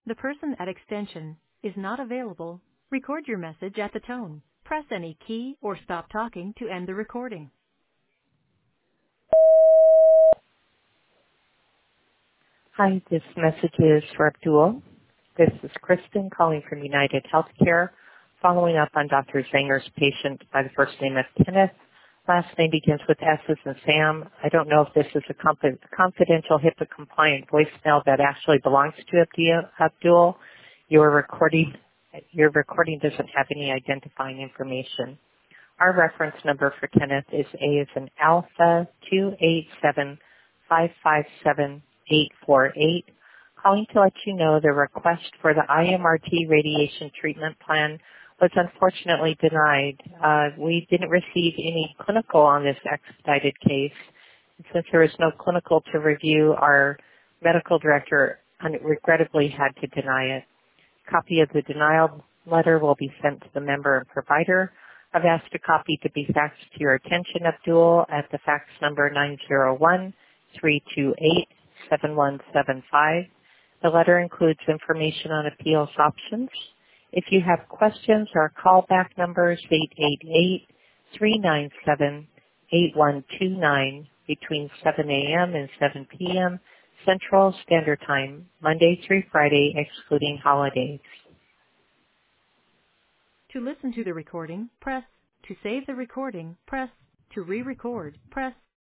The person at extension is not available. Record your message at the tone. Press any key or stop talking to end the recording. Hi, this message is for Abdul. This is Kristen calling from United Healthcare, following up on Dr. Zanger's patient by the first name of Kenneth. Last name begins with S as in Sam. I don't know if this is a confidential HIPAA-compliant voicemail that actually belongs to Abdul. Your recording doesn't have any identifying information. Our reference number for Kenneth is A as in Alpha 287557848. Calling to let you know the request for the IMRT radiation treatment plan was unfortunately denied. We didn't receive any clinical on this expedited case. Since there is no clinical to review, our medical director regrettably had to deny it. Copy of the denial letter will be sent to the member and provider. I've asked a copy to be faxed to your attention, Abdul, at the fax number 901-328-7175. The letter includes information on appeals options. If you have questions, our callback number is 888-397-8129 between 7 a.m. and 7 p.m. Central Standard Time, Monday through Friday, excluding holidays. To listen to the recording, press. To save the recording, press. To re-record, press.